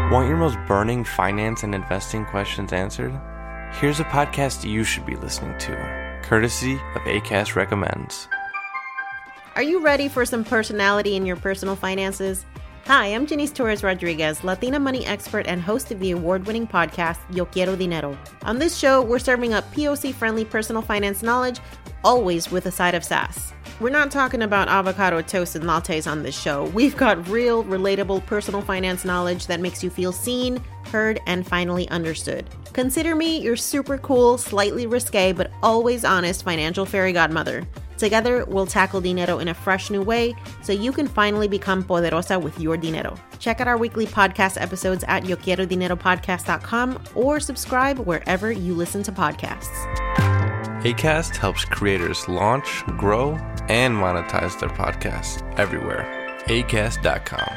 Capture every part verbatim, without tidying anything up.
Want your most burning finance and investing questions answered? Here's a podcast you should be listening to, courtesy of Acast Recommends. Are you ready for some personality in your personal finances? Hi, I'm Janice Torres Rodriguez, Latina money expert and host of the award-winning podcast, Yo Quiero Dinero. On this show, we're serving up P O C-friendly personal finance knowledge, always with a side of sass. We're not talking about avocado toast and lattes on this show. We've got real, relatable personal finance knowledge that makes you feel seen, heard, and finally understood. Consider me your super cool, slightly risque, but always honest financial fairy godmother. Together, we'll tackle dinero in a fresh new way so you can finally become poderosa with your dinero. Check out our weekly podcast episodes at yo quiero dinero podcast dot com or subscribe wherever you listen to podcasts. Acast helps creators launch, grow, and monetize their podcasts everywhere. acast dot com.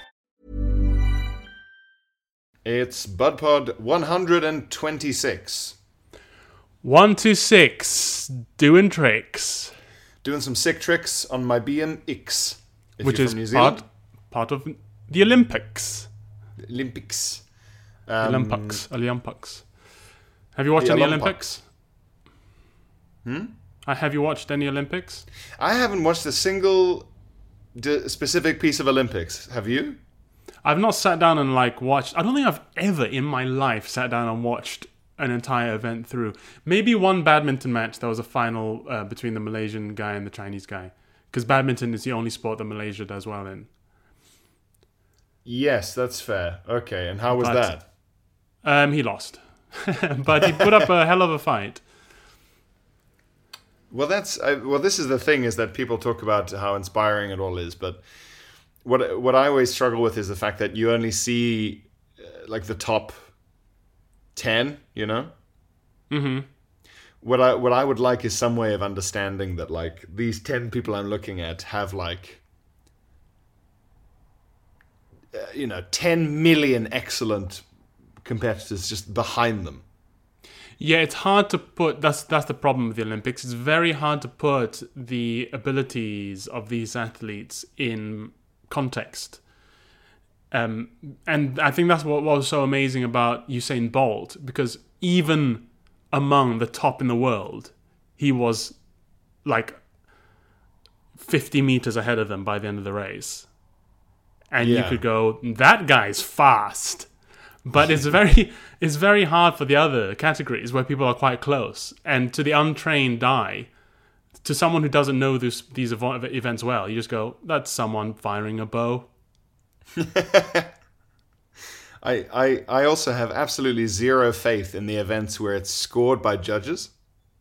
It's BudPod one hundred twenty-six. One to six, doing tricks. Doing some sick tricks on my B M X. If Which you're is from New Zealand. part, part of the Olympics. Olympics. Um, Olympics. Olympics. Have you watched the any Olympics. Olympics? Hmm? Have you watched any Olympics? I haven't watched a single d- specific piece of Olympics. Have you? I've not sat down and like watched... I don't think I've ever in my life sat down and watched an entire event through. Maybe one badminton match. There was a final uh, between the Malaysian guy and the Chinese guy. Because badminton is the only sport that Malaysia does well in. Yes, that's fair. Okay, and how was But, that? Um, he lost. But he put up a hell of a fight. Well, that's I, well. This is the thing: is that people talk about how inspiring it all is, but what what I always struggle with is the fact that you only see uh, like the top ten. You know. Mm-hmm. What I what I would like is some way of understanding that like these ten people I'm looking at have like uh, you know ten million excellent competitors just behind them. Yeah, it's hard to put... That's that's the problem with the Olympics. It's very hard to put the abilities of these athletes in context. Um, and I think that's what was so amazing about Usain Bolt, because even among the top in the world, he was like fifty meters ahead of them by the end of the race. And Yeah. you could go, that guy's fast. But it's very it's very hard for the other categories where people are quite close. And to the untrained eye, to someone who doesn't know this, these ev- events well, you just go, that's someone firing a bow. I, I I also have absolutely zero faith in the events where it's scored by judges.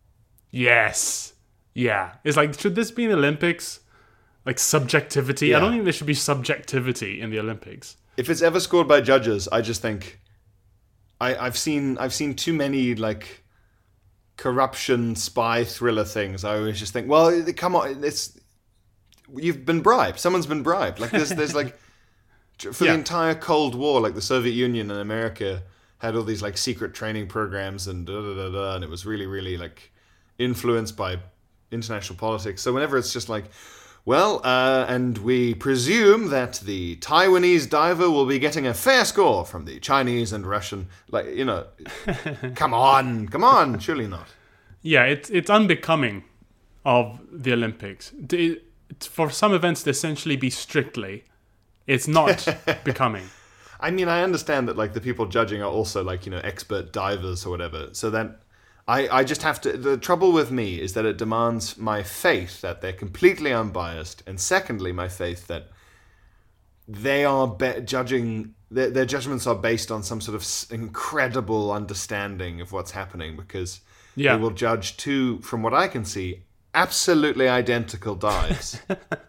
Yes. Yeah. It's like, should this be in the Olympics? Like subjectivity? Yeah. I don't think there should be subjectivity in the Olympics. If it's ever scored by judges, I just think I, I've seen I've seen too many like corruption spy thriller things. I always just think, well, come on, it's you've been bribed. Someone's been bribed. Like there's there's like for Yeah. the entire Cold War, like the Soviet Union and America had all these like secret training programs and da da da da, and it was really really like influenced by international politics. So whenever it's just like, well, uh, and we presume that the Taiwanese diver will be getting a fair score from the Chinese and Russian. Like, you know, come on, come on, surely not. Yeah, it's it's unbecoming of the Olympics. D- it's- For some events to essentially be strictly, it's not becoming. I mean, I understand that like the people judging are also like, you know, expert divers or whatever. So then I, I just have to... The trouble with me is that it demands my faith that they're completely unbiased. And secondly, my faith that they are be- judging... Their, their judgments are based on some sort of s- incredible understanding of what's happening. Because Yeah. they will judge two, from what I can see, absolutely identical dives.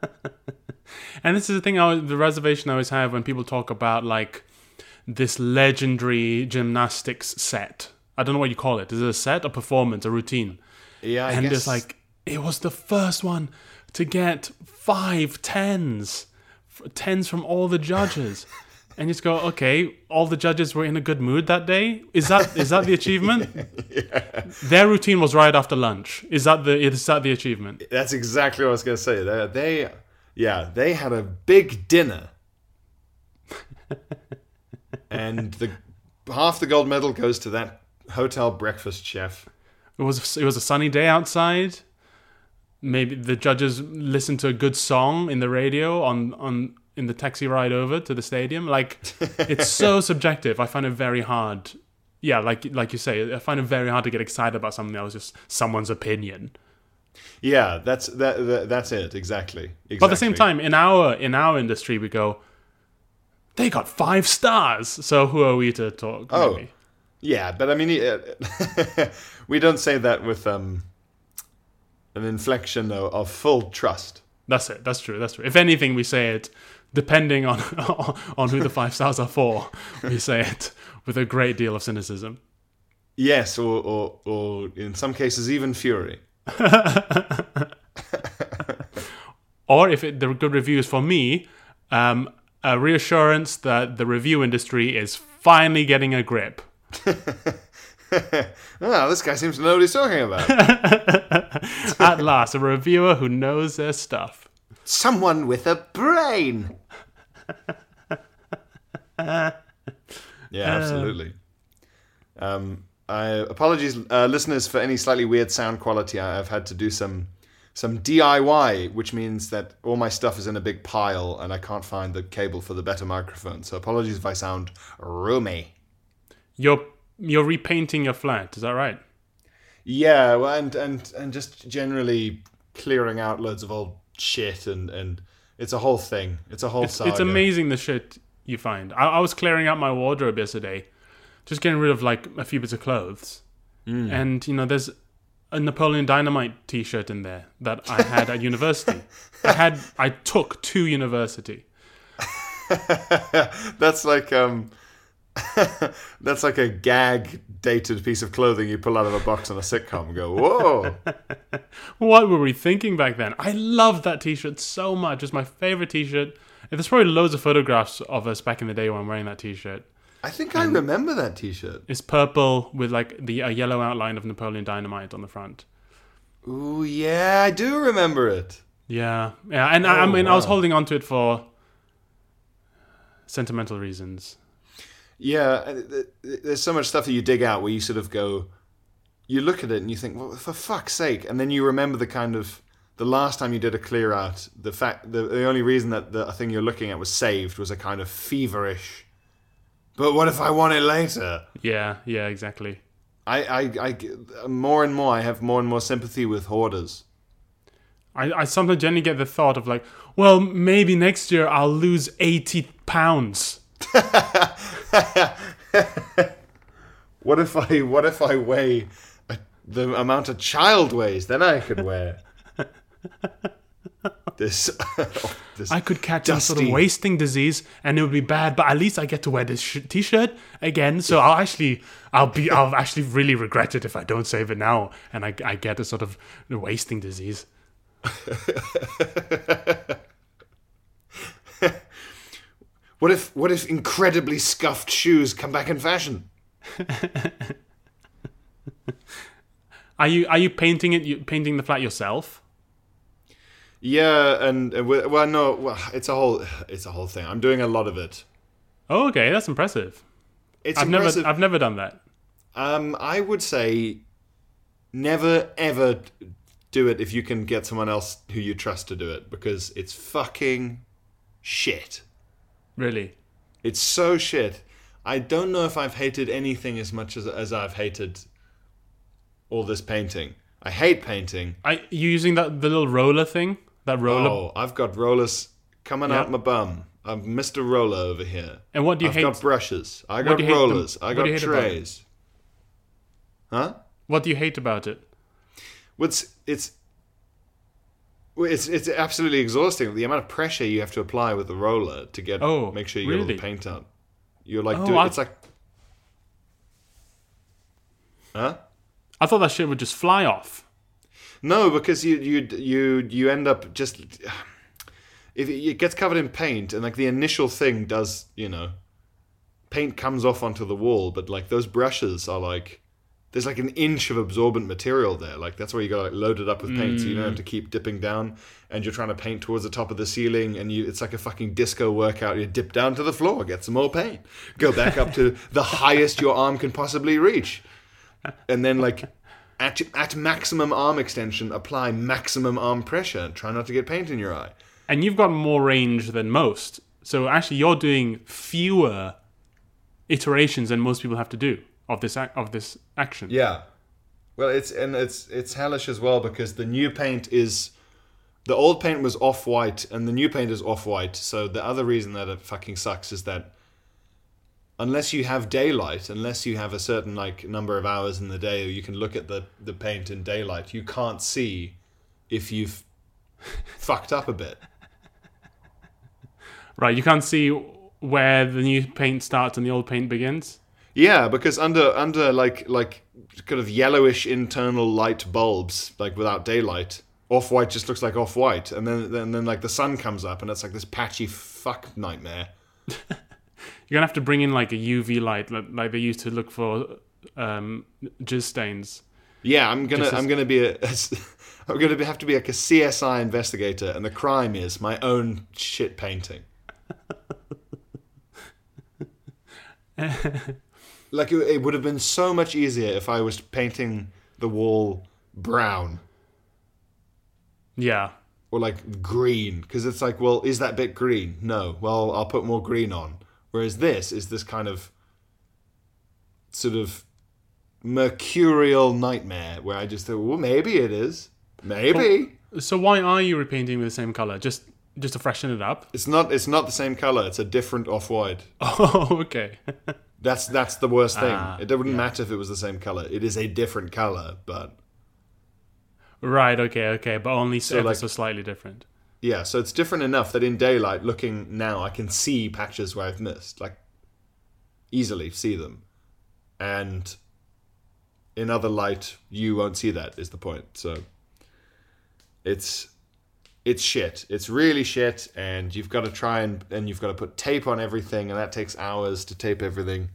And this is the thing, I, always- the reservation I always have when people talk about like this legendary gymnastics set. I don't know what you call it. Is it a set, a performance, a routine? Yeah, I and guess... it's like, it was the first one to get five tens, f- tens from all the judges. And you just go, okay, all the judges were in a good mood that day. Is that is that the achievement? Yeah. Their routine was right after lunch. Is that the is that the achievement? That's exactly what I was going to say. They, they, yeah, they had a big dinner, and the half the gold medal goes to that hotel breakfast chef. It was it was a sunny day outside. Maybe the judges listened to a good song in the radio on, on in the taxi ride over to the stadium. Like, it's so subjective. I find it very hard. Yeah, like like you say, I find it very hard to get excited about something that was just someone's opinion. Yeah, that's that, that that's it exactly. exactly. But at the same time, in our in our industry, we go, they got five stars. So who are we to talk? Oh, maybe? Yeah, but I mean, we don't say that with um, an inflection of, of full trust. That's it. That's true. That's true. If anything, we say it depending on on who the five stars are for. We say it with a great deal of cynicism. Yes, or or, or in some cases even fury. Or if it, the good review is for me, um, a reassurance that the review industry is finally getting a grip. Oh, this guy seems to know what he's talking about. At last, a reviewer who knows their stuff. Someone with a brain. Yeah, absolutely. Um, I, apologies, uh, listeners, for any slightly weird sound quality. I, I've had to do some some D I Y, which means that all my stuff is in a big pile, and I can't find the cable for the better microphone. So apologies if I sound roomy. You're you're repainting your flat, is that right? Yeah, well, and and and just generally clearing out loads of old shit, and and it's a whole thing. It's a whole It's, saga. it's amazing the shit you find. I, I was clearing out my wardrobe yesterday, just getting rid of like a few bits of clothes, mm. and you know, there's a Napoleon Dynamite T-shirt in there that I had at university. I had I took to university. That's like um. That's like a gag dated piece of clothing you pull out of a box on a sitcom and go, whoa. What were we thinking back then? I loved that t-shirt so much. It's my favorite t-shirt. There's probably loads of photographs of us back in the day when I'm wearing that t-shirt. I think I remember that t-shirt. It's purple with like the a yellow outline of Napoleon Dynamite on the front. Ooh, yeah, I do remember it. Yeah, yeah, and oh, I, I mean, wow. I was holding on to it for sentimental reasons. Yeah, there's so much stuff that you dig out where you sort of go, you look at it and you think, well, for fuck's sake. And then you remember the kind of, the last time you did a clear out, the fact, the, the only reason that the thing you're looking at was saved was a kind of feverish, but what if I want it later? Yeah, yeah, exactly. I, I, I, more and more, I have more and more sympathy with hoarders. I, I sometimes generally get the thought of like, well, maybe next year I'll lose eighty pounds. What if I what if I weigh a, the amount a child weighs? Then I could wear this. this I could catch dusty... some sort of wasting disease, and it would be bad. But at least I get to wear this sh- t-shirt again. So I'll actually, I'll be, I'll actually really regret it if I don't save it now, and I, I get a sort of wasting disease. What if what if incredibly scuffed shoes come back in fashion? Are you are you painting it? You painting the flat yourself? Yeah, and uh, well, no, well, it's a whole it's a whole thing. I'm doing a lot of it. Oh, okay, that's impressive. It's I've impressive. never I've never done that. Um, I would say never ever do it if you can get someone else who you trust to do it, because it's fucking shit. Really? It's so shit. I don't know if I've hated anything as much as as I've hated all this painting. I hate painting. Are you using that the little roller thing? That roller? Oh, I've got rollers coming Yeah. out my bum. I'm Mister Roller over here. And what do you I've hate? got brushes. I what got do you hate them- rollers. I what got do you hate about it? trays. Huh? What do you hate about it? What's it's well, it's it's absolutely exhausting. The amount of pressure you have to apply with the roller to get Oh, make sure you get all really? the paint out. You're like Oh, doing I- it's like Huh? I thought that shit would just fly off. No, because you you you you end up just if it gets covered in paint, and like the initial thing does, you know, paint comes off onto the wall, but like those brushes are like there's like an inch of absorbent material there. Like that's why you got to like load it up with paint, Mm. so you don't have to keep dipping down. And you're trying to paint towards the top of the ceiling, and you it's like a fucking disco workout. You dip down to the floor, get some more paint, go back up to the highest your arm can possibly reach, and then like at at maximum arm extension, apply maximum arm pressure. Try not to get paint in your eye. And you've got more range than most. So actually, you're doing fewer iterations than most people have to do of this ac- of this action. Yeah, well, it's and it's it's hellish as well because the new paint is. The old paint was off-white, and the new paint is off-white. So the other reason that it fucking sucks is that unless you have daylight, unless you have a certain like number of hours in the day, you can look at the, the paint in daylight, you can't see if you've fucked up a bit. Right, you can't see where the new paint starts and the old paint begins. Yeah, because under under like like kind of yellowish internal light bulbs, like without daylight, off-white just looks like off-white, and then then then like the sun comes up, and it's like this patchy fuck nightmare. You're gonna have to bring in like a U V light, like, like they used to look for um, jizz stains. Yeah, I'm gonna Just as- I'm gonna be a, a I'm gonna be, have to be like a C S I investigator, and the crime is my own shit painting. Like it, it would have been so much easier if I was painting the wall brown. Yeah. Or like green, because it's like, well, is that bit green? No. Well, I'll put more green on. Whereas this is this kind of sort of mercurial nightmare where I just thought, well, maybe it is. Maybe. So why are you repainting with the same color? Just just to freshen it up? It's not it's not the same color. It's a different off-white. Oh, okay. That's that's the worst thing. Ah, it wouldn't matter if it was the same color. It is a different color, but Right, okay, okay, but only so, ever like- so slightly different. yeah, so it's different enough that in daylight, looking now, I can see patches where I've missed, like easily see them, and in other light, you won't see that. Is the point? So it's it's shit. It's really shit, and you've got to try and and you've got to put tape on everything, and that takes hours to tape everything.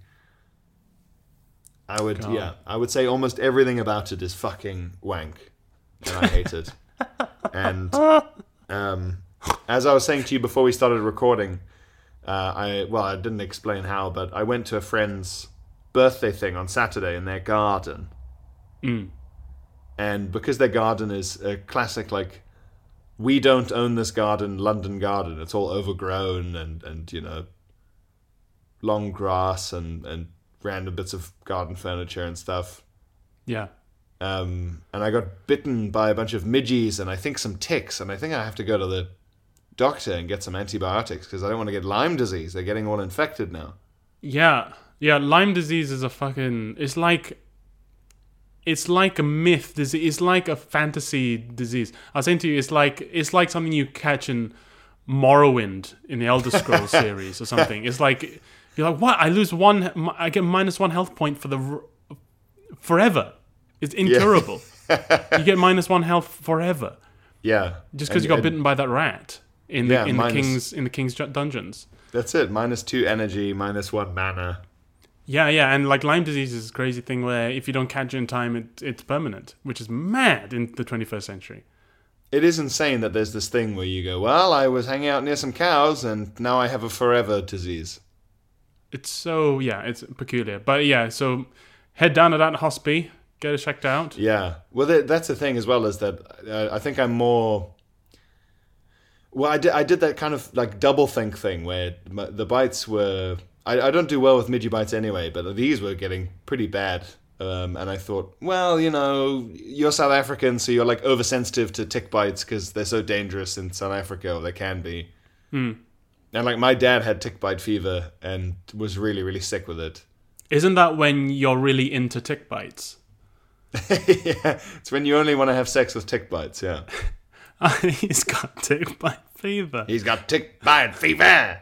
I would, God. yeah, I would say almost everything about it is fucking wank, and I hate it. And um, as I was saying to you before we started recording, uh, I well, I didn't explain how, but I went to a friend's birthday thing on Saturday in their garden, Mm. and because their garden is a classic, like, we don't own this garden, London garden. It's all overgrown and and you know, long grass and and random bits of garden furniture and stuff. Yeah. Um, and I got bitten by a bunch of midges and I think some ticks, and I think I have to go to the doctor and get some antibiotics because I don't want to get Lyme disease. They're getting all infected now. Yeah. Yeah, Lyme disease is a fucking... It's like... It's like a myth disease. It's like a fantasy disease. I was saying to you, it's like it's like something you catch in Morrowind in the Elder Scrolls series or something. It's like... You're like, what? I lose one... I get minus one health point for the... r- Forever. It's incurable. You get minus one health forever. Yeah, Just because And- you got and bitten by that rat in the Yeah, in the minus- king's in the king's ju- dungeons. That's it. Minus two energy, minus one mana. Yeah, yeah, and like Lyme disease is a crazy thing where if you don't catch it in time, it, it's permanent, which is mad in the twenty-first century. It is insane that there's this thing where you go, well, I was hanging out near some cows and now I have a forever disease. It's so yeah, it's peculiar. But yeah, so head down to that hospi, get it checked out. Yeah. Well, th- that's the thing as well, is that uh, I think I'm more... Well, I did, I did that kind of like double think thing where my, the bites were... I, I don't do well with midgie bites anyway, but these were getting pretty bad. Um, and I thought, well, you know, you're South African, so you're like oversensitive to tick bites because they're so dangerous in South Africa, or they can be. Hmm. And like my dad had tick bite fever and was really, really sick with it. Isn't that when you're really into tick bites? Yeah, it's when you only want to have sex with tick bites, yeah. He's got tick bite fever. He's got tick bite fever!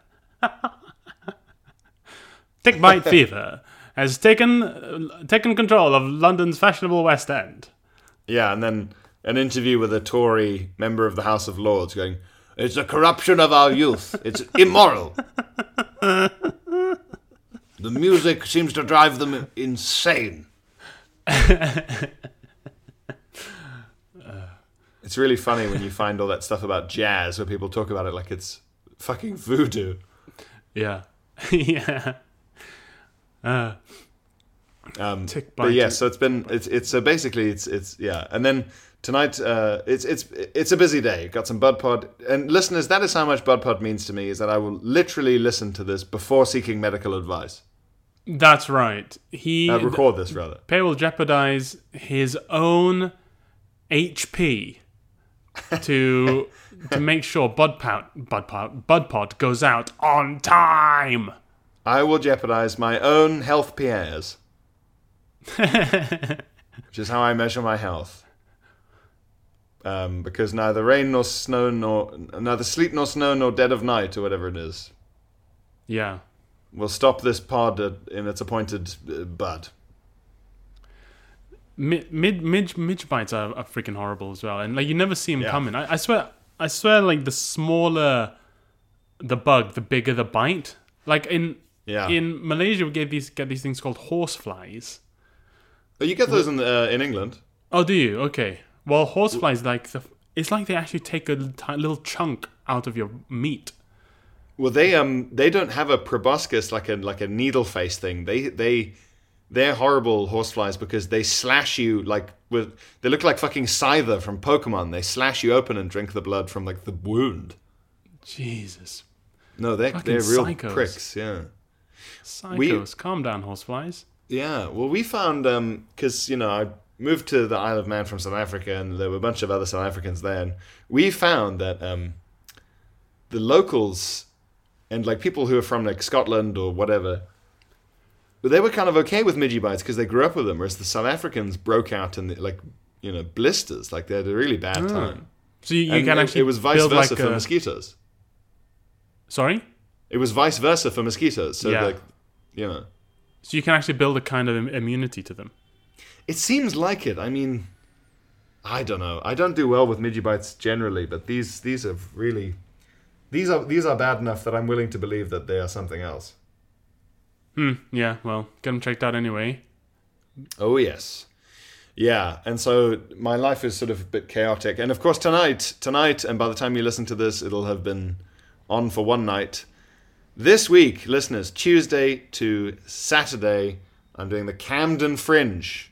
Tick bite fever has taken uh, taken control of London's fashionable West End. Yeah, and then an interview with a Tory member of the House of Lords going, it's a corruption of our youth. It's immoral. The music seems to drive them insane. It's really funny when you find all that stuff about jazz where people talk about it like it's fucking voodoo. Yeah. yeah. Uh, um, Tick but yeah, biting. so it's been it's it's so basically it's it's yeah, and then tonight uh, it's it's it's a busy day. Got some Bud Pod, and listeners, that is how much Bud Pod means to me. Is that I will literally listen to this before seeking medical advice. That's right. He Uh, record this rather. Pay will jeopardize his own H P to to make sure Bud Pod, Bud Pod, Bud Pod goes out on time. I will jeopardize my own health P Rs, which is how I measure my health. Um, because neither rain nor snow nor neither sleet nor snow nor dead of night or whatever it is Yeah. will stop this pod at, in its appointed uh, bud. Mid mid mid midge bites are, are freaking horrible as well, and like you never see them Yeah. coming. I, I swear, I swear, like the smaller the bug, the bigger the bite. Like in Yeah. in Malaysia, we get these get these things called horse flies. Oh, you get those in uh, in England. Oh, do you? Okay. Well, horse flies like the, it's like they actually take a little, little chunk out of your meat. Well, they um they don't have a proboscis like a like a needle face thing. They they they're horrible horseflies because they slash you like with they look like fucking Scyther from Pokemon. They slash you open and drink the blood from like the wound. Jesus, No, they Fucking they're real psychos. pricks. Yeah. psychos! Calm down, horseflies. Yeah, well, we found um because you know I moved to the Isle of Man from South Africa, and there were a bunch of other South Africans there, and we found that um the locals and like people who are from like Scotland or whatever, but they were kind of okay with midgie bites because they grew up with them, whereas the South Africans broke out in the, like you know blisters, like they had a really bad time. So you, you And can it, actually it was vice build versa like for a, mosquitoes. Sorry. It was vice versa for mosquitoes. So Yeah. like you know. So you can actually build a kind of im- immunity to them. It seems like it. I mean, I don't know. I don't do well with midgie bites generally, but these these are really these are these are bad enough that I'm willing to believe that they are something else. Hmm. Yeah. Well, get them checked out anyway. Oh yes, yeah. And so my life is sort of a bit chaotic. And of course tonight, tonight, and by the time you listen to this, it'll have been on for one night. This week, listeners, Tuesday to Saturday, I'm doing the Camden Fringe.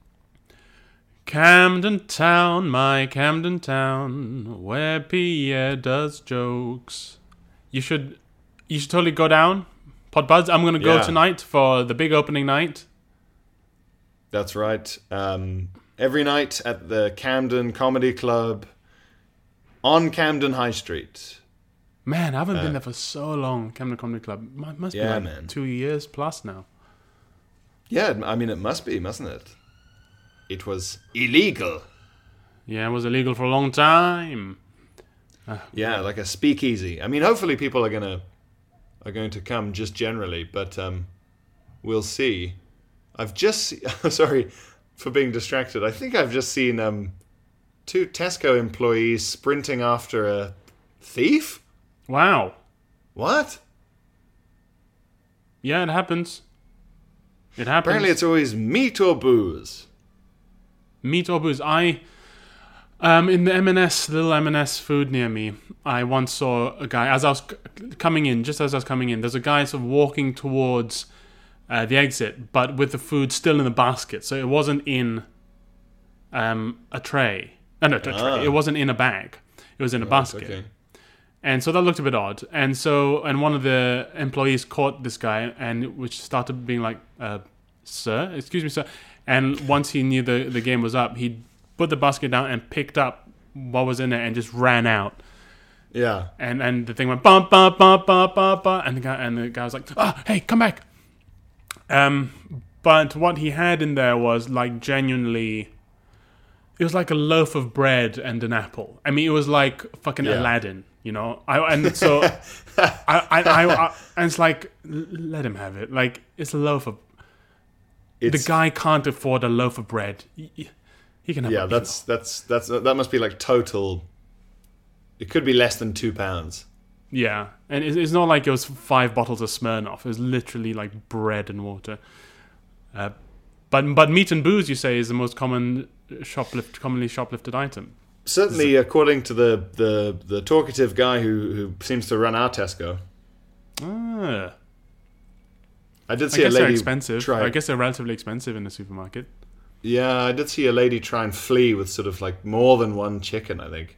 Camden Town, my Camden Town, where Pierre does jokes. You should, you should totally go down, Podbuds. I'm gonna go Yeah. tonight for the big opening night. That's right. Um, every night at the Camden Comedy Club on Camden High Street. Man, I haven't been there for so long. Camden Comedy Club M- must Yeah, be like man. two years plus now. Yeah, I mean, it must be, mustn't it? It was illegal. Yeah, it was illegal for a long time. Yeah, like a speakeasy. I mean, hopefully people are gonna are going to come just generally, but um, we'll see. I've just se- sorry for being distracted. I think I've just seen um, two Tesco employees sprinting after a thief. Wow. What? Yeah, it happens. It happens. Apparently, it's always meat or booze. Meat or booze. I, um, in the M and S, little M and S food near me, I once saw a guy, as I was c- coming in, just as I was coming in, there's a guy sort of walking towards uh, the exit, but with the food still in the basket. So it wasn't in um, a tray. No, no, a tray. Ah. It wasn't in a bag. It was in a basket. Okay. And so that looked a bit odd. And so, and one of the employees caught this guy, and which started being like, uh, "Sir, excuse me, sir." And once he knew the the game was up, he put the basket down and picked up what was in it and just ran out. Yeah. And and the thing went bump bump bump bump bump bump, and the guy and the guy was like, "Ah, hey, come back." Um, but what he had in there was like genuinely. It was like a loaf of bread and an apple. I mean, it was like fucking Yeah. Aladdin, you know. I and so I, I, I, I and it's like l- let him have it. Like it's a loaf of. It's, the guy can't afford a loaf of bread. He, he can have. yeah, a, that's that's that's that must be like total. It could be less than two pounds. yeah, and it's, it's not like it was five bottles of Smirnoff. It was literally like bread and water. Uh, But but meat and booze, you say, is the most common shoplift, commonly shoplifted item. Certainly, according to the, the, the talkative guy who, who seems to run our Tesco. Ah. I did I see guess a they're lady expensive. try. I guess they're relatively expensive in the supermarket. Yeah, I did see a lady try and flee with sort of like more than one chicken, I think.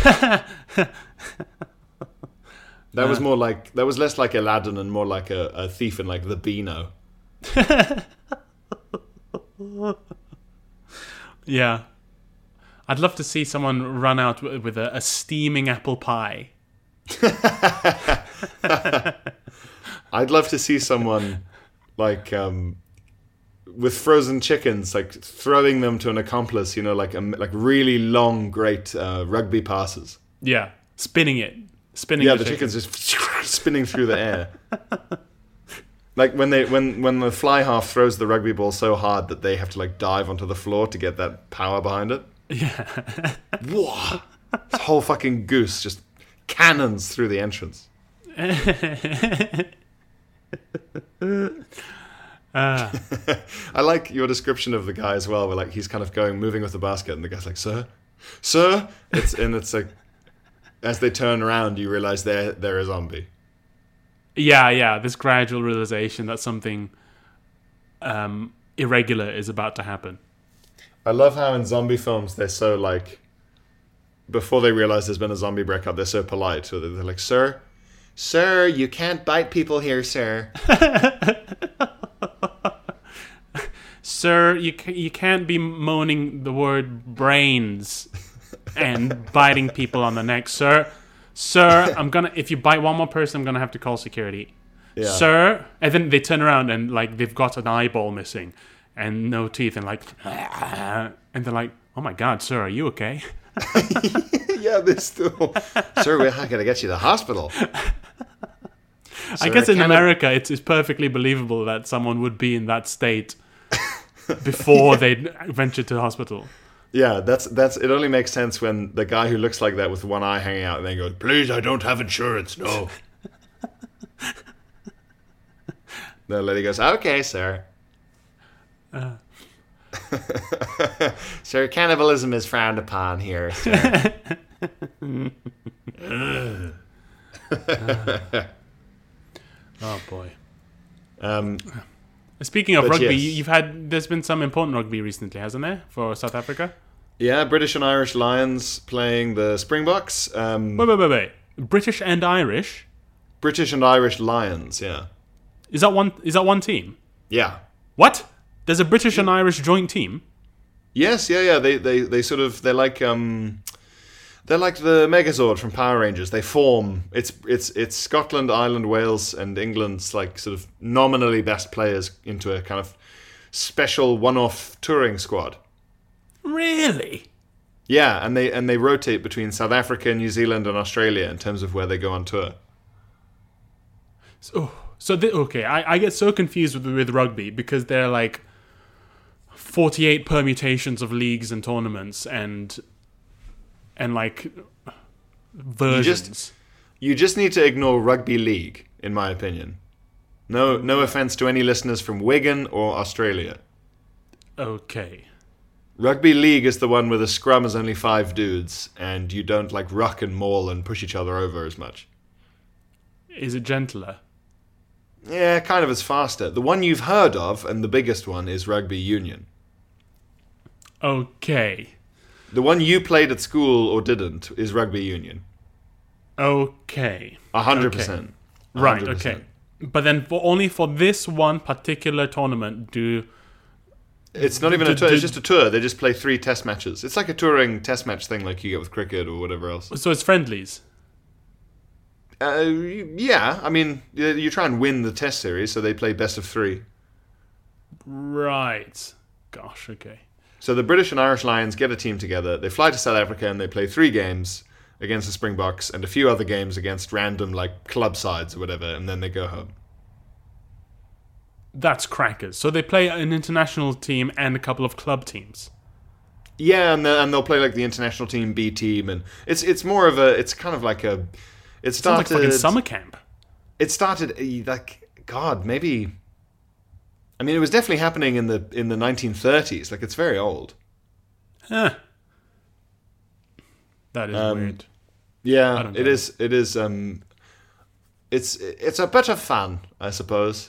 That was more like, that was less like Aladdin and more like a, a thief in like the Beano. Yeah. I'd love to see someone run out with with a, a steaming apple pie. I'd love to see someone like um, with frozen chickens, like throwing them to an accomplice. You know, like um, like really long, great uh, rugby passes. Yeah. Spinning it. Spinning Yeah, the, the chicken. chickens just spinning through the air. Like when they when when the fly half throws the rugby ball so hard that they have to like dive onto the floor to get that power behind it. Yeah. Whoa! This whole fucking goose just cannons through the entrance. Ah. I like your description of the guy as well, where like he's kind of going, moving with the basket, and the guy's like, "Sir, sir," it's and it's like, as they turn around, you realize they're they're a zombie. Yeah, yeah. This gradual realization that something um, irregular is about to happen. I love how in zombie films they're so like, before they realize there's been a zombie breakout, they're so polite. So they're like, "Sir, sir, you can't bite people here, sir." Sir, you ca- you can't be moaning the word brains and biting people on the neck, sir. Sir, I'm gonna. If you bite one more person, I'm gonna have to call security. Yeah. Sir, and then they turn around and like they've got an eyeball missing and no teeth, and like, and they're like, "Oh my God, sir, are you okay?" Yeah, they're still. Sir, we're not gonna get you to the hospital. I Sir, guess in can I- America, it's, it's perfectly believable that someone would be in that state before they venture to the hospital. Yeah, that's that's. It only makes sense when the guy who looks like that with one eye hanging out and then goes, "Please, I don't have insurance." No. The lady goes, "Okay, sir." Uh. Sir, cannibalism is frowned upon here. Sir. Oh boy. um, Speaking of But rugby, yes. you you've had there's been some important rugby recently, hasn't there, for South Africa? yeah, British and Irish Lions playing the Springboks. Um, Wait, wait, wait, wait. British and Irish. British and Irish Lions. Yeah, Is that one? Is that one team? yeah. What? There's a British and Irish joint team. Yes, yeah, yeah. They, they, they sort of they're like um, they're like the Megazord from Power Rangers. They form. It's it's it's Scotland, Ireland, Wales, and England's like sort of nominally best players into a kind of special one-off touring squad. Really? Yeah, and they and they rotate between South Africa, New Zealand, and Australia in terms of where they go on tour. So, so th- okay, I, I get so confused with with rugby because they're like forty-eight permutations of leagues and tournaments and and like versions. just- You just need to ignore rugby league, in my opinion. No, no offense to any listeners from Wigan or Australia. Okay. Rugby league is the one where the scrum is only five dudes, and you don't like ruck and maul and push each other over as much. Is it gentler? Yeah, kind of. It's faster. The one you've heard of, and the biggest one, is rugby union. Okay. The one you played at school or didn't is rugby union. Okay. A hundred Okay. percent. A Right, hundred okay. percent. But then for only for this one particular tournament do It's not even a Did- tour. It's did- just a tour. They just play three test matches. It's like a touring test match thing, like you get with cricket or whatever else. so it's friendlies. Uh, yeah, I mean, you you try and win the test series, so they play best of three. Right. Gosh, okay. So the British and Irish Lions get a team together. They fly to South Africa and they play three games against the Springboks and a few other games against random like club sides or whatever, and then they go home. That's crackers. So they play an international team and a couple of club teams. Yeah, and the, and they'll play like the international team B team, and it's it's more of a it's kind of like a it Sounds started like fucking summer camp. it started uh, like God maybe I mean, it was definitely happening in the in the nineteen thirties. Like, it's very old. Huh. That is Um, weird. Yeah, don't it know. is. It is. Um, it's it's a bit of fun, I suppose.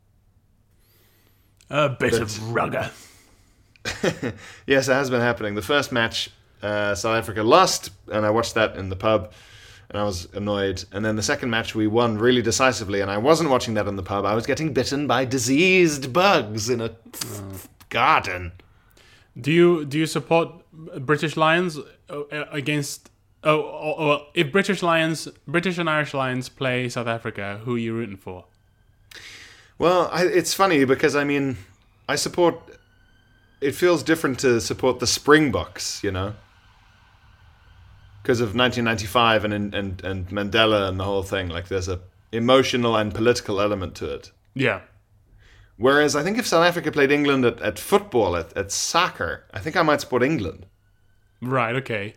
A bit but- of rugger. Yes, it has been happening. The first match, uh, South Africa lost, and I watched that in the pub, and I was annoyed. And then the second match, we won really decisively, and I wasn't watching that in the pub. I was getting bitten by diseased bugs in a garden. Do you do you support British Lions uh, against? Oh, oh, oh, if British Lions, British and Irish Lions play South Africa, who are you rooting for? Well, I, it's funny because, I mean, I support... It feels different to support the Springboks, you know? Because of nineteen ninety-five and, and, and Mandela and the whole thing. Like, there's a emotional and political element to it. Yeah. Whereas I think if South Africa played England at, at football, at, at soccer, I think I might support England. Right. Okay.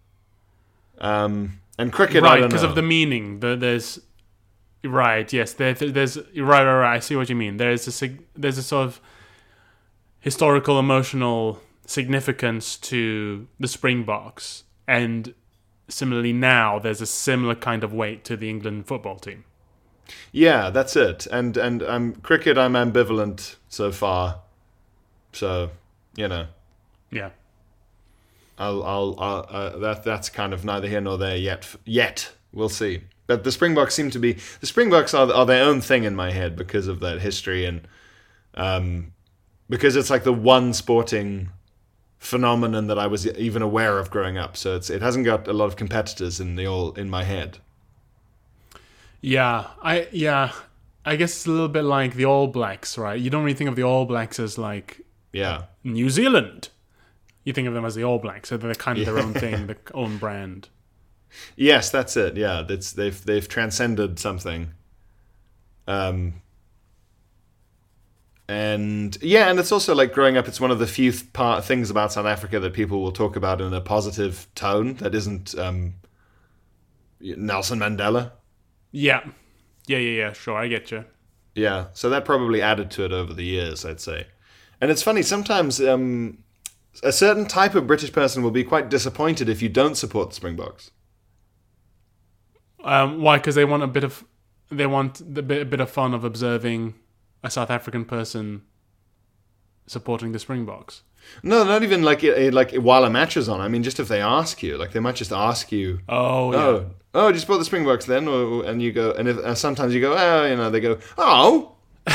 Um, and cricket, I Right, don't because know. of the meaning. The, there's right. Yes. There, there's right. Right. Right. I see what you mean. There's a sig- there's a sort of historical, emotional significance to the Springboks, and similarly now there's a similar kind of weight to the England football team. Yeah, that's it. And and um, cricket, I'm ambivalent so far. So, you know, Yeah. I'll I'll, I'll uh, that that's kind of neither here nor there yet. Yet we'll see. But the Springboks seem to be the Springboks are are their own thing in my head because of that history and um because it's like the one sporting phenomenon that I was even aware of growing up. So it's it hasn't got a lot of competitors in the all in my head. Yeah, I yeah, I guess it's a little bit like the All Blacks, right? You don't really think of the All Blacks as like Yeah. New Zealand. You think of them as the All Blacks, so they're kind of their own thing, their own brand. Yes, that's it. Yeah, that's they've they've transcended something. Um. And yeah, and it's also like growing up. It's one of the few th- part things about South Africa that people will talk about in a positive tone. That isn't um, Nelson Mandela. Yeah, yeah, yeah, yeah. Sure, I get you. Yeah, so that probably added to it over the years, I'd say. And it's funny sometimes. Um, a certain type of British person will be quite disappointed if you don't support the Springboks. Um, why? Because they want a bit of they want the bit a bit of fun of observing a South African person supporting the Springboks. No, not even like it, like while a match is on. I mean, just if they ask you, like they might just ask you. Oh, yeah. Oh, oh, do you support the Springboks then? Or, and you go, and if, uh, sometimes you go, oh, you know, they go, oh.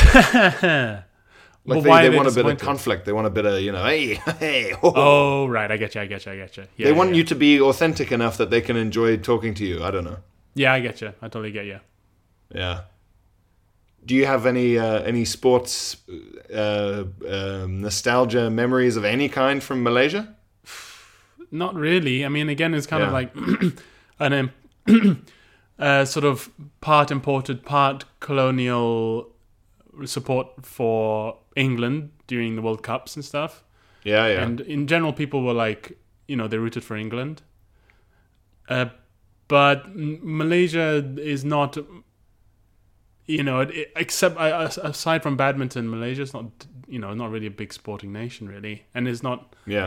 Like Well, they, why they are they want a bit of disappointed? conflict. They want a bit of, you know, hey, hey. Ho, ho. Oh, right. I get you. I get you. I get you. Yeah, They want yeah. you to be authentic enough that they can enjoy talking to you. I don't know. Yeah, I get you. I totally get you. Yeah. Do you have any uh, any sports uh, um, nostalgia memories of any kind from Malaysia? Not really. I mean, again, it's kind of Yeah. like an um, uh, sort of part imported, part colonial support for England during the World Cups and stuff. Yeah, yeah. And in general, people were like, you know, they rooted for England. Uh, but M- Malaysia is not, you know, it, it- except uh, aside from badminton, Malaysia's not, you know, not really a big sporting nation, really, and it's not. yeah.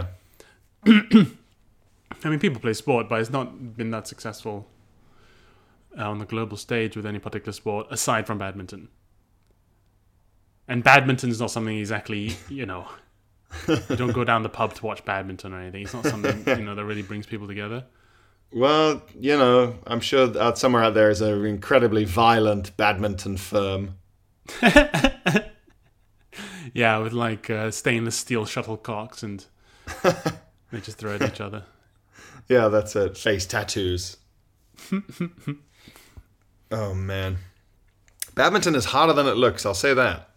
I mean, people play sport, but it's not been that successful uh, on the global stage with any particular sport aside from badminton. And badminton is not something exactly, you know, you don't go down the pub to watch badminton or anything. It's not something, you know, that really brings people together. Well, you know, I'm sure out somewhere out there is an incredibly violent badminton firm. Yeah, with like uh, stainless steel shuttlecocks and they just throw at each other. Yeah, that's it. Face tattoos. Oh, man. Badminton is harder than it looks, I'll say that.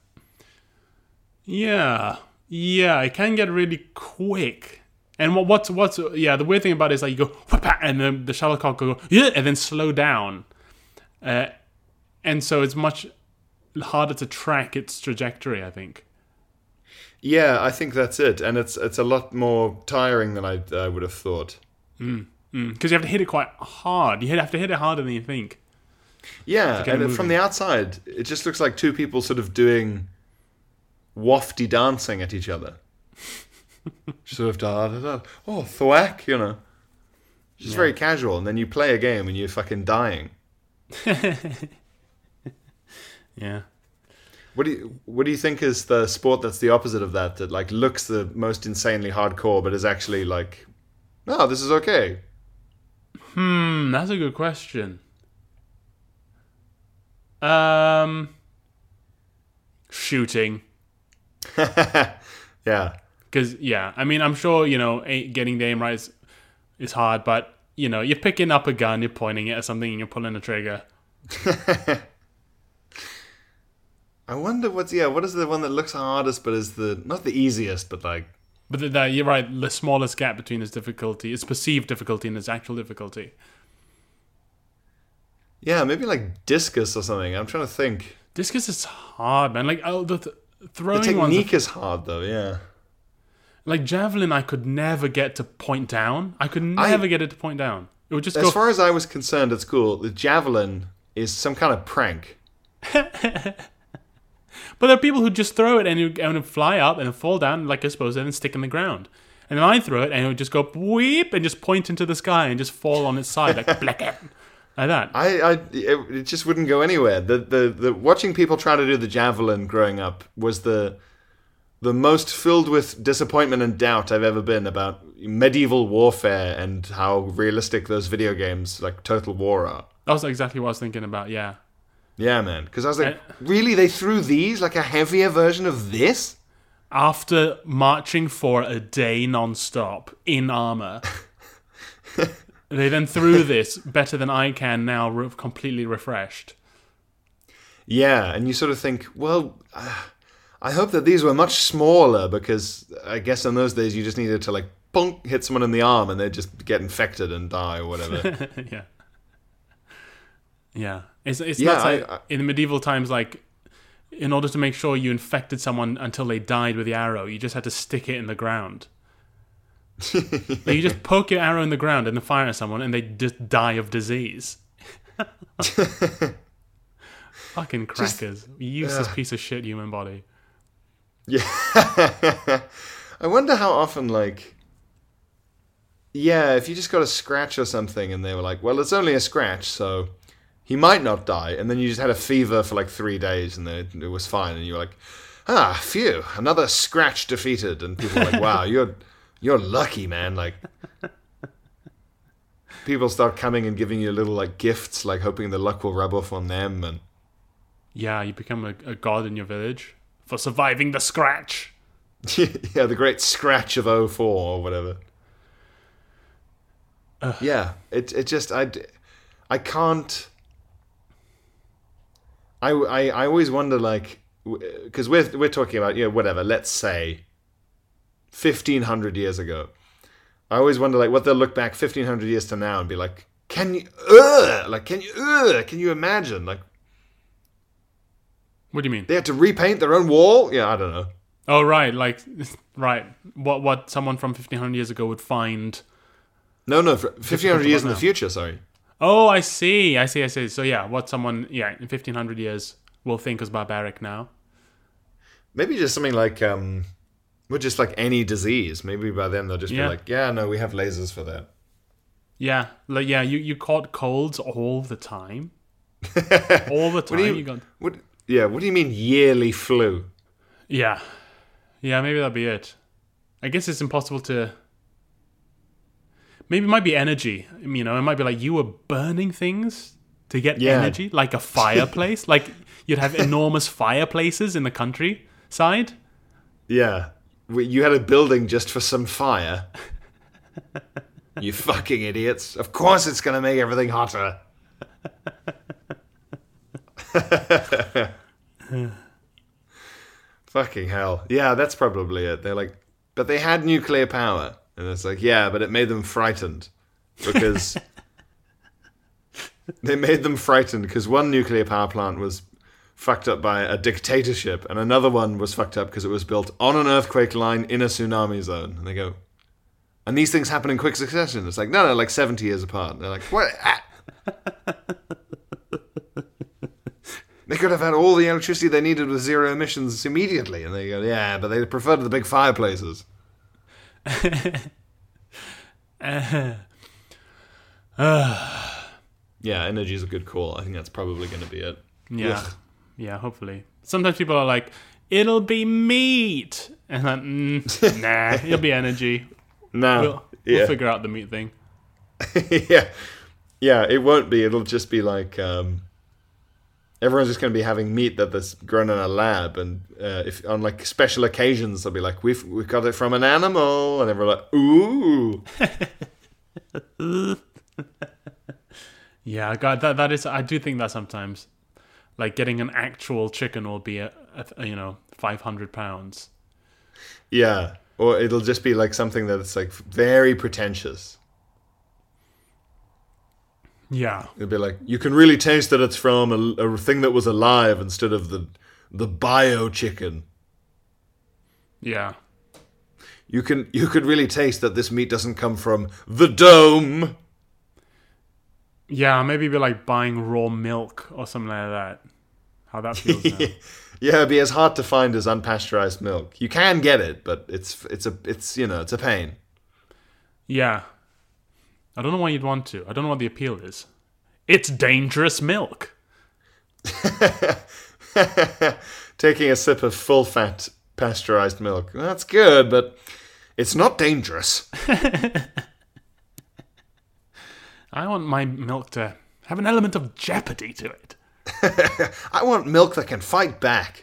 Yeah, yeah, it can get really quick. And what, what's what's yeah, the weird thing about it is like you go whapa, and then the shuttlecock will go yeah, and then slow down, uh, and so it's much harder to track its trajectory, I think. Yeah, I think that's it. And it's it's a lot more tiring than I, I would have thought. Because mm. you have to hit it quite hard. You have to hit it harder than you think. Yeah, get it and moving. from the outside, it just looks like two people sort of doing wafty dancing at each other. Sort of da da da. Oh, thwack, you know. Just yeah. very casual, and then you play a game and you're fucking dying. Yeah. What do you What do you think is the sport that's the opposite of that? That like looks the most insanely hardcore, but is actually like, no, this is okay. Hmm, that's a good question. Um, shooting. Yeah. Because yeah, I mean, I'm sure you know getting the aim right is, is hard, but you know, you're picking up a gun, you're pointing it at something, and you're pulling a trigger. I wonder what's yeah. What is the one that looks hardest, but is the not the easiest, but like. But the, the, you're right. The smallest gap between its difficulty, its perceived difficulty, and its actual difficulty. Yeah, maybe like discus or something. I'm trying to think. Discus is hard, man. Like oh, the th- throwing the technique ones, is hard though. Yeah. Like javelin, I could never get to point down. I could never I, get it to point down. It would just as go. As far as I was concerned at school, the javelin is some kind of prank. But there are people who just throw it and it would fly up and fall down like a suppose and then stick in the ground. And then I throw it and it would just go weep and just point into the sky and just fall on its side like black like that. I, I it, it just wouldn't go anywhere. The, the the watching people try to do the javelin growing up was the the most filled with disappointment and doubt I've ever been about medieval warfare and how realistic those video games like Total War are. That was exactly what I was thinking about. Yeah. Yeah, man. Because I was like, and, really? They threw these? Like a heavier version of this? After marching for a day non-stop in armor, they then threw this better than I can now, re- completely refreshed. Yeah, and you sort of think, well, uh, I hope that these were much smaller because I guess in those days you just needed to like, punk, hit someone in the arm and they'd just get infected and die or whatever. Yeah. Yeah. It's it's yeah, not like I, I, in the medieval times, like in order to make sure you infected someone until they died with the arrow, you just had to stick it in the ground. Like you just poke your arrow in the ground and then fire at someone, and they just die of disease. Fucking crackers, just, useless uh, piece of shit human body. Yeah, I wonder how often like. Yeah, if you just got a scratch or something, and they were like, "Well, it's only a scratch, so." He might not die, and then you just had a fever for like three days, and it, it was fine, and you were like, "Ah, phew, another scratch defeated." And people were like, "Wow, you're you're lucky, man!" Like, people start coming and giving you little like gifts, like hoping the luck will rub off on them, and yeah, you become a, a god in your village for surviving the scratch. Yeah, the great scratch of oh four or whatever. Uh, yeah, it it just I I can't. I, I, I always wonder, like, because we're we're talking about, you know, whatever, let's say fifteen hundred years ago. I always wonder, like, what they'll look back fifteen hundred years to now and be like, can you, ugh, like, can you, ugh, can you imagine, like, what do you mean? They had to repaint their own wall? Yeah, I don't know. Oh, right, like, right, what what someone from fifteen hundred years ago would find. No, no, fifteen hundred years in the future, sorry. Oh, I see, I see, I see. So yeah, what someone, yeah, in fifteen hundred years will think is barbaric now. Maybe just something like, um, well, just like any disease. Maybe by then they'll just yeah. be like, yeah, no, we have lasers for that. Yeah, like yeah, you, you caught colds all the time. All the time. What do you, you got... what, yeah, what do you mean yearly flu? Yeah. Yeah, maybe that'll be it. I guess it's impossible to... Maybe it might be energy. You know, it might be like you were burning things to get yeah. energy, like a fireplace. Like you'd have enormous fireplaces in the countryside. Yeah. You had a building just for some fire. You fucking idiots. Of course it's going to make everything hotter. Fucking hell. Yeah, that's probably it. They're like, but they had nuclear power. And it's like, yeah, but it made them frightened. Because they made them frightened because one nuclear power plant was fucked up by a dictatorship, and another one was fucked up because it was built on an earthquake line in a tsunami zone. And they go, and these things happen in quick succession. It's like, no, no, like seventy years apart. And they're like, what? Ah. They could have had all the electricity they needed with zero emissions immediately. And they go, yeah, but they preferred the big fireplaces. uh, uh, yeah, energy is a good call. I think that's probably going to be it. Yeah. Ugh. Yeah, hopefully. Sometimes people are like, it'll be meat. And I'm like, mm, nah, it'll be energy. No. We'll, yeah. we'll figure out the meat thing. yeah. Yeah, it won't be. It'll just be like... Um, everyone's just going to be having meat that that's grown in a lab, and uh, if on like special occasions, they'll be like, "We've we got it from an animal," and everyone's like, "Ooh." Yeah, God, that that is. I do think that sometimes, like getting an actual chicken will be a, a you know five hundred pounds. Yeah, or it'll just be like something that's like very pretentious. Yeah. It'll be like, you can really taste that it's from a, a thing that was alive instead of the the bio chicken. Yeah. You can you could really taste that this meat doesn't come from the dome. Yeah, maybe it'd be like buying raw milk or something like that. How that feels now. Yeah, it'd be as hard to find as unpasteurized milk. You can get it, but it's it's a it's you know, it's a pain. Yeah. I don't know why you'd want to. I don't know what the appeal is. It's dangerous milk. Taking a sip of full-fat pasteurized milk. That's good, but it's not dangerous. I want my milk to have an element of jeopardy to it. I want milk that can fight back.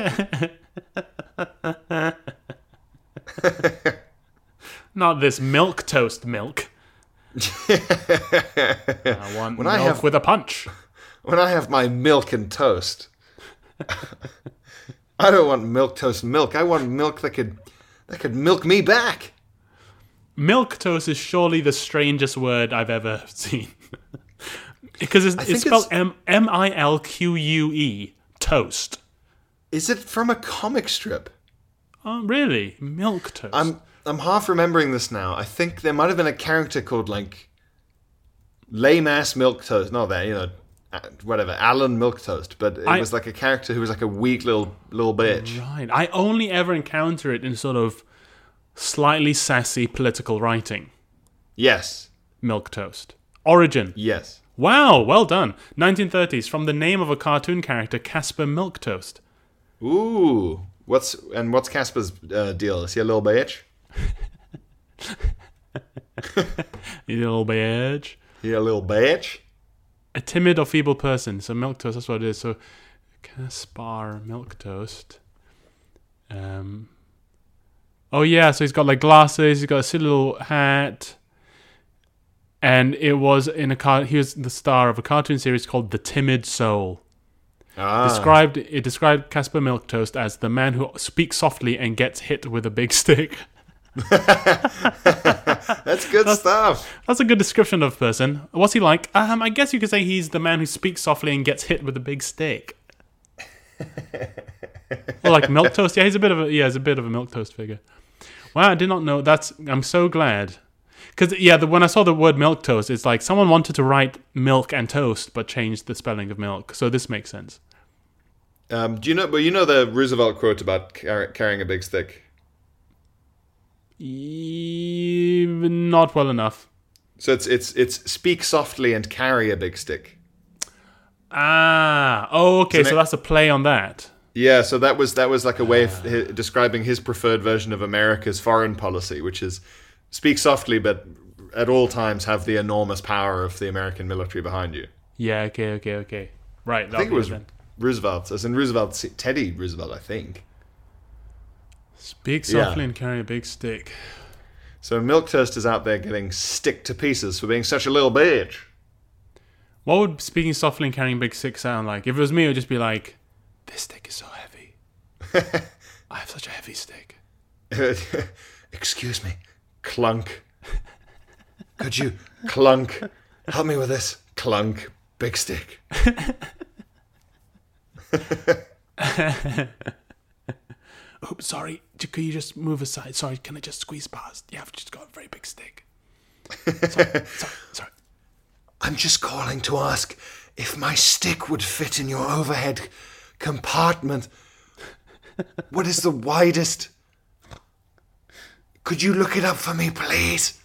Not this milk toast milk. I want when milk I have, with a punch. When I have my milk and toast, I don't want milk toast milk. I want milk that could that could milk me back. Milk toast is surely the strangest word I've ever seen. Because it's, it's spelled M M I L Q U E, toast. Is it from a comic strip? Oh, really? Milk toast. I'm I'm half remembering this now. I think there might have been a character called like Lame Ass Milk Toast. Not that, you know, whatever, Alan Milk Toast. But it I, was like a character who was like a weak little little bitch. Right. I only ever encounter it in sort of slightly sassy political writing. Yes. Milk toast. Origin. Yes. Wow, well done. nineteen thirties, from the name of a cartoon character, Casper Milquetoast. Ooh. What's and what's Casper's uh, deal? Is he a little bitch? You little bitch. He a little bitch? A timid or feeble person. So Milquetoast, that's what it is. So Caspar Milquetoast. Um. Oh yeah, so he's got like glasses. He's got a silly little hat. And it was in a car. He was the star of a cartoon series called The Timid Soul. Ah. Described it described Casper Milquetoast as the man who speaks softly and gets hit with a big stick. That's good that's, stuff. That's a good description of a person. What's he like? Um, I guess you could say he's the man who speaks softly and gets hit with a big stick. Or like Milquetoast. Yeah, he's a bit of a yeah, he's a bit of a Milquetoast figure. Wow, I did not know. That's I'm so glad. Because, yeah, the, when I saw the word milk toast, it's like someone wanted to write milk and toast, but changed the spelling of milk. So this makes sense. Um, do you know? Well, you know the Roosevelt quote about car- carrying a big stick. Even not well enough. So it's it's it's speak softly and carry a big stick. Ah, oh, okay. So, so that's a play on that. Yeah. So that was that was like a way of hi- describing his preferred version of America's foreign policy, which is speak softly, but at all times have the enormous power of the American military behind you. Yeah. Okay. Okay. Okay. Right. I think it was it Roosevelt, as in Roosevelt, Teddy Roosevelt, I think. Speak softly yeah. and carry a big stick. So Milquetoast is out there getting stick to pieces for being such a little bitch. What would speaking softly and carrying a big stick sound like? If it was me, it would just be like, "This stick is so heavy. I have such a heavy stick." Excuse me, clunk. Could you clunk? Help me with this, clunk. Big stick. Oops, sorry. Could you just move aside? Sorry, can I just squeeze past? Yeah, I've just got a very big stick. Sorry, sorry, sorry. I'm just calling to ask if my stick would fit in your overhead compartment, what is the widest? Could you look it up for me, please?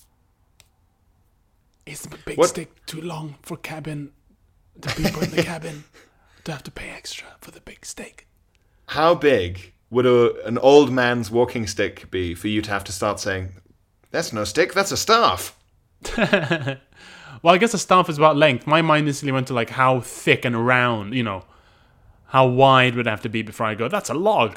Is the big What? stick too long for cabin? The people in the cabin to have to pay extra for the big stick. How big would a, an old man's walking stick be for you to have to start saying, that's no stick, that's a staff? Well, I guess a staff is about length. My mind instantly went to like how thick and round, you know, how wide would it have to be before I go, that's a log.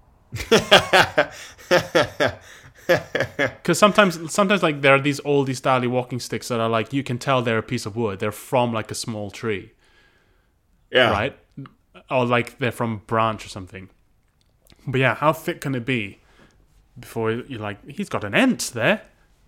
Because sometimes, sometimes like there are these oldie styley walking sticks that are like you can tell they're a piece of wood. They're from like a small tree, Yeah. right? Or like they're from a branch or something. But yeah, how thick can it be before you're like, he's got an ent there?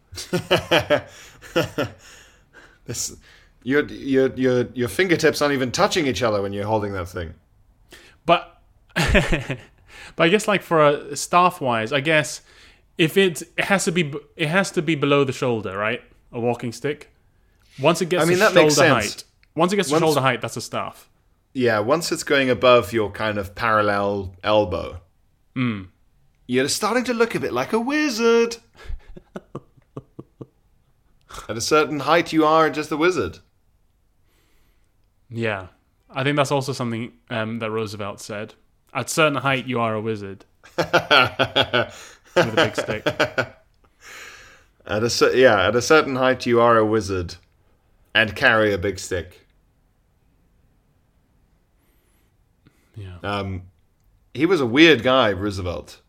This, your, your, your, your fingertips aren't even touching each other when you're holding that thing. But, but I guess like for a staff wise, I guess if it, it has to be it has to be below the shoulder, right? A walking stick. Once it gets I mean, to that shoulder makes sense. height, once it gets to Once- shoulder height, that's a staff. Yeah, once it's going above your kind of parallel elbow, Mm. you're starting to look a bit like a wizard. At a certain height, you are just a wizard. Yeah, I think that's also something um, that Roosevelt said. At certain height, you are a wizard with a big stick. At a cer- yeah, at a certain height, you are a wizard, and carry a big stick. Yeah. Um, he was a weird guy, Roosevelt.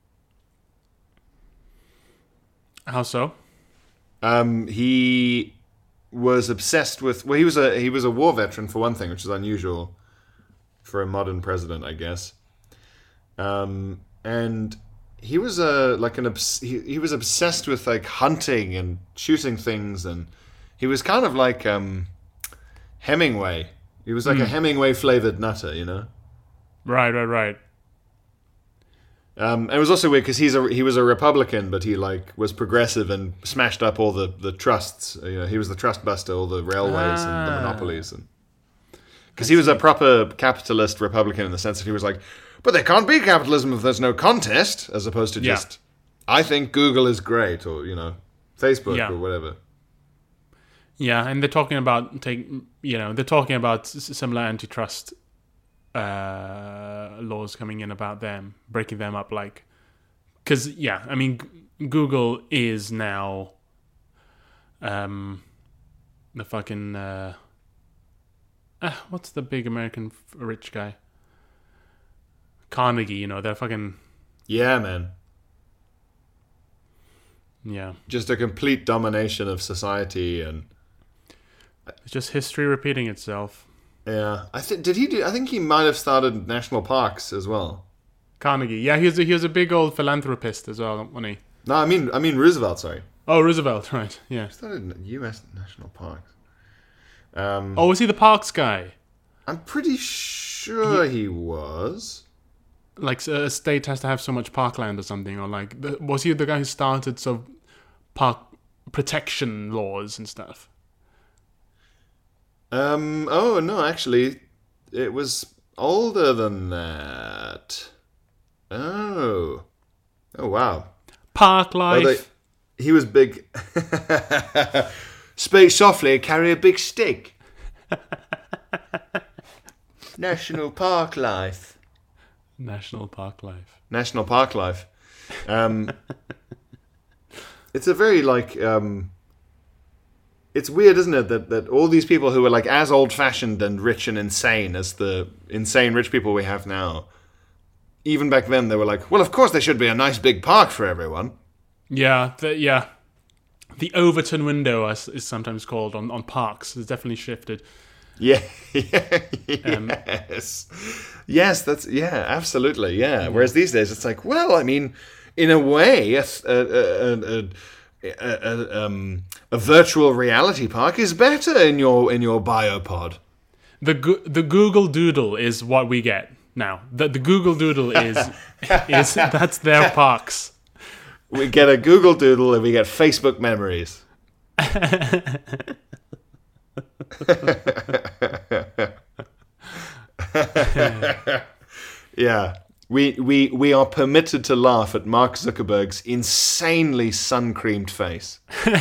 How so? Um, he was obsessed with. Well, he was a he was a war veteran for one thing, which is unusual for a modern president, I guess. Um, and he was a like an obs- he, he was obsessed with like hunting and shooting things, and he was kind of like um, Hemingway. He was like a Hemingway flavored nutter, you know. Right, right, right. Um, and it was also weird because he's a he was a Republican, but he like was progressive and smashed up all the, the trusts. You know, he was the trust buster, all the railways and the Ah. monopolies, and because he was a proper capitalist Republican in the sense that he was like, but there can't be capitalism if there's no contest, as opposed to Yeah. just, I think Google is great, or you know, Facebook Yeah. or whatever. Yeah, and they're talking about take you know they're talking about s- similar antitrust uh, laws coming in about them breaking them up, like because yeah, I mean G- Google is now um the fucking uh, uh what's the big American f- rich guy Carnegie, you know, they're fucking Yeah, man, yeah, just a complete domination of society, and it's just history repeating itself. yeah, I think did he do? I think he might have started national parks as well. Carnegie, yeah, he was a, he was a big old philanthropist as well, wasn't he? No, I mean I mean Roosevelt. Sorry. Oh, Roosevelt, right? Yeah. Started U S national parks. Um, Oh, was he the parks guy? I'm pretty sure he was. Like a state has to have so much parkland or something, or like the, was he the guy who started so park protection laws and stuff? Um, oh no, actually, it was older than that. Oh, oh wow. Park Oh, life. they- he was big. Speak softly, carry a big stick. National park life. National park life. National park life. Um, it's a very like um, it's weird, isn't it, that that all these people who are like as old-fashioned and rich and insane as the insane rich people we have now, even back then they were like, well, of course there should be a nice big park for everyone. Yeah, the, yeah. The Overton window, as is sometimes called on, on parks, has definitely shifted. Yeah, yeah, Um, yes, yes, that's yeah, absolutely, yeah. Whereas these days it's like, well, I mean, in a way, a a, a, a, a, a, um, a virtual reality park is better in your in your biopod. The Go- the Google Doodle is what we get now. The the Google Doodle is is that's their parks. We get a Google Doodle and we get Facebook memories. Yeah. We, we, we are permitted to laugh at Mark Zuckerberg's insanely sun-creamed face.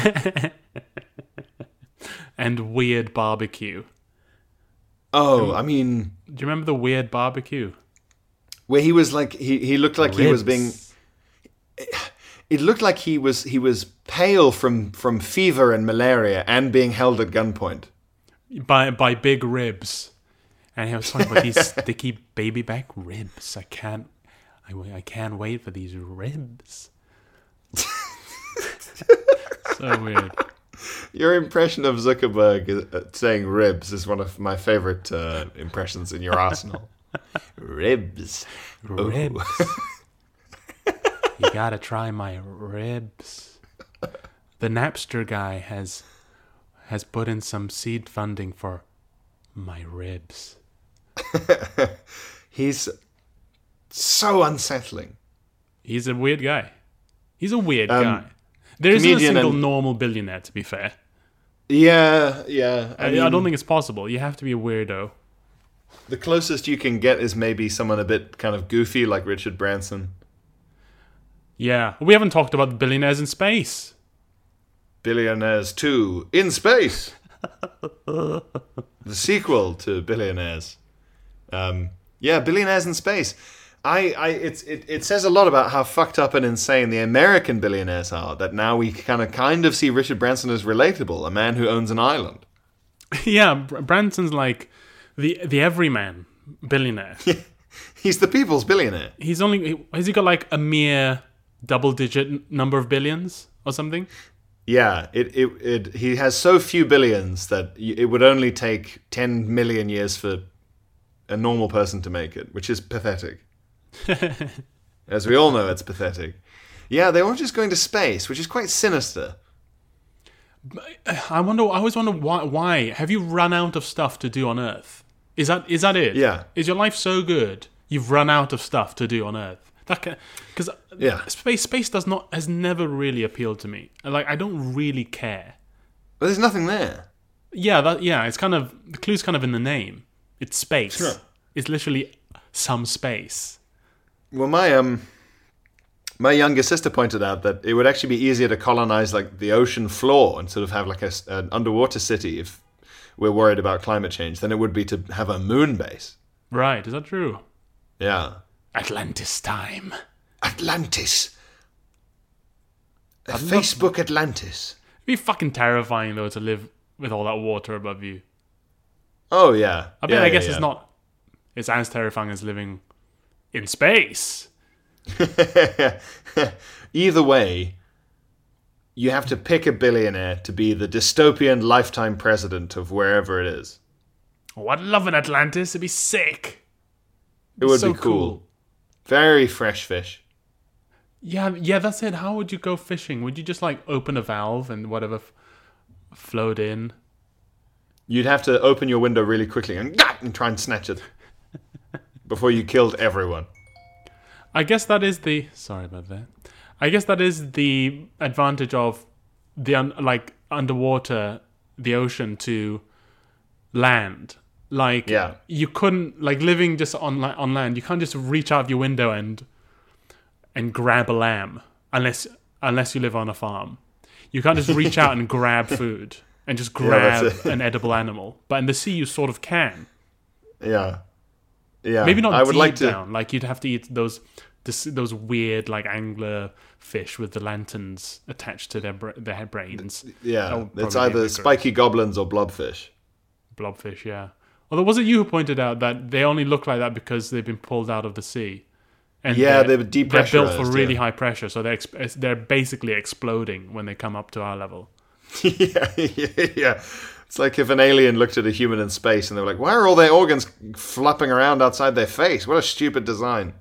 And weird barbecue. Oh, I mean... Do you remember the weird barbecue? Where he was like... He, he looked like he was being... Ribs. It looked like he was he was pale from, from fever and malaria and being held at gunpoint. By, by big ribs. And he was talking about these sticky baby back ribs. I can't, I, I can't wait for these ribs. So weird. Your impression of Zuckerberg uh, saying ribs is one of my favorite uh, impressions in your arsenal. Ribs. Ribs. You gotta try my ribs. The Napster guy has has put in some seed funding for my ribs. He's so unsettling. He's a weird guy. He's a weird Um, guy. There isn't a comedian single and- normal billionaire, to be fair. Yeah, yeah. I, I, mean, I don't think it's possible. You have to be a weirdo. the closest you can get is maybe someone a bit kind of goofy like Richard Branson. Yeah. We haven't talked about billionaires in space. Billionaires two in Space. The sequel to Billionaires. Um, yeah, Billionaires in Space. I, I, it's, it, it says a lot about how fucked up and insane the American billionaires are. That now we kind of, kind of see Richard Branson as relatable, a man who owns an island. Yeah, Br- Branson's like the the everyman billionaire. He's the people's billionaire. He's only has he got like a mere double digit n- number of billions or something? Yeah, it, it, it, he has so few billions that y- it would only take ten million years for a normal person to make it, which is pathetic. As we all know, it's pathetic. Yeah, they were just going to space, which is quite sinister. I wonder. I always wonder why. Why have you run out of stuff to do on Earth? Is that is that it? Yeah. Is your life so good you've run out of stuff to do on Earth? That because Yeah. space space does not has never really appealed to me. Like I don't really care. But there's nothing there. Yeah, that yeah. It's kind of the clue's kind of in the name. It's space. Sure. It's literally some space. Well, my um, my younger sister pointed out that it would actually be easier to colonize like the ocean floor and sort of have like a, s- an underwater city if we're worried about climate change than it would be to have a moon base. Right? Is that true? Yeah. Atlantis time. Atlantis. A Facebook Atlantis. It'd be fucking terrifying though to live with all that water above you. Oh yeah. I mean, yeah, I guess yeah, it's yeah. not. It's as terrifying as living in space. Either way, you have to pick a billionaire to be the dystopian lifetime president of wherever it is. Oh, I'd love an Atlantis. It'd be sick. It would So be cool. Very fresh fish. Yeah, yeah, that's it. How would you go fishing? Would you just like open a valve and whatever f- float in? You'd have to open your window really quickly and, and try and snatch it before you killed everyone. I guess that is the sorry about that. I guess that is the advantage of the un, like underwater, the ocean to land. Like Yeah. you couldn't like living just on la- on land. You can't just reach out of your window and and grab a lamb unless unless you live on a farm. You can't just reach out and grab food and just grab that's it. an edible animal. But in the sea, you sort of can. Yeah. Yeah. Maybe not I would deep like to. down. Like you'd have to eat those this, those weird like angler fish with the lanterns attached to their bra- their brains. That Yeah. would It's probably be a either bit spiky goblins or blobfish. Blobfish, yeah. Although was it you who pointed out that they only look like that because they've been pulled out of the sea? And Yeah, they're, they were they're built for depressurized, really yeah. high pressure, so they're exp- they're basically exploding when they come up to our level. yeah, yeah, yeah. It's like if an alien looked at a human in space and they were like, why are all their organs flopping around outside their face? What a stupid design.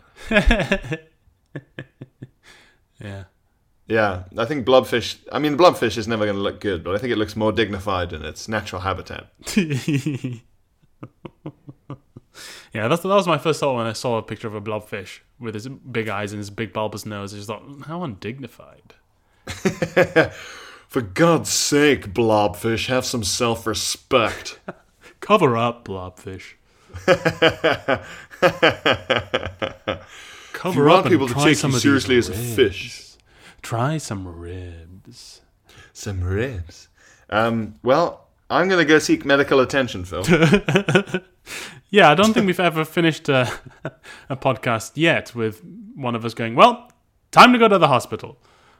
Yeah. Yeah, I think blobfish... I mean, blobfish is never going to look good, but I think it looks more dignified in its natural habitat. Yeah, that's, that was my first thought when I saw a picture of a blobfish with his big eyes and his big bulbous nose. I just thought, how undignified. For God's sake, Blobfish, have some self-respect. Cover up, Blobfish. Cover if you want up people and to try take some you of seriously these as a ribs. fish. Try some ribs. Some ribs. Um, well, I'm going to go seek medical attention, Phil. Yeah, I don't think we've ever finished a, a podcast yet with one of us going, well, time to go to the hospital.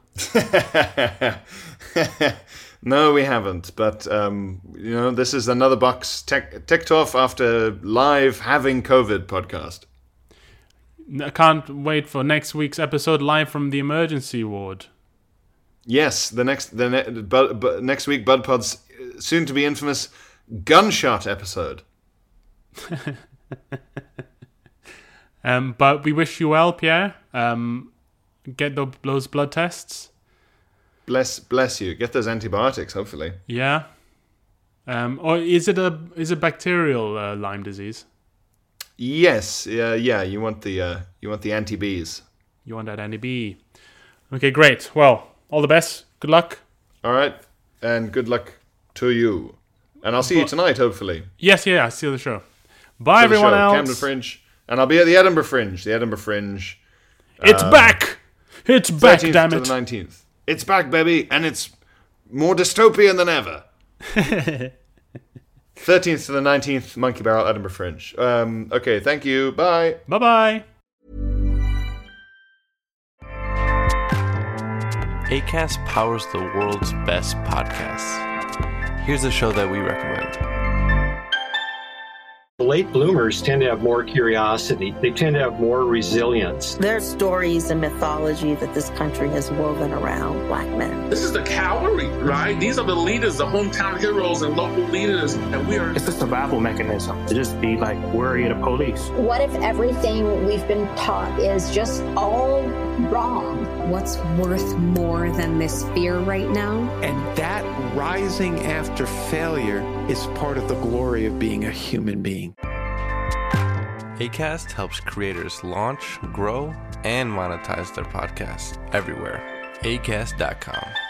No, we haven't. But, um, you know, this is another box tech- ticked off after live having COVID podcast. I can't wait for next week's episode live from the emergency ward. Yes, the next the ne- bu- bu- next week, BudPod's soon to be infamous gunshot episode. um, but we wish you well, Pierre. Um, get the, those blood tests. Bless bless you. Get those antibiotics, hopefully. Yeah. Um, or is it a is it bacterial uh, Lyme disease? Yes. Uh, yeah. You want the uh, you want the anti-bees. You want that anti-B? Okay, great. Well, all the best. Good luck. All right, and good luck to you. And I'll see you tonight, hopefully. Yes, yeah. See you at the show. Bye, For the everyone show, else. Camden Fringe, and I'll be at the Edinburgh Fringe. The Edinburgh Fringe. It's um, back. It's back. thirteenth Damn to it. the nineteenth. It's back, baby, and it's more dystopian than ever. thirteenth to the nineteenth, Monkey Barrel, Edinburgh Fringe. Um, okay, thank you. Bye. Bye bye. Acast powers the world's best podcasts. Here's a show that we recommend. Late bloomers tend to have more curiosity. They tend to have more resilience. There's stories and mythology that this country has woven around black men. This is the cavalry, right? These are the leaders, the hometown heroes and local leaders, and we are... It's a survival mechanism to just be like worried of police. What if everything we've been taught is just all wrong? What's worth more than this fear right now? And that rising after failure is part of the glory of being a human being. Acast helps creators launch, grow, and monetize their podcasts everywhere. acast dot com.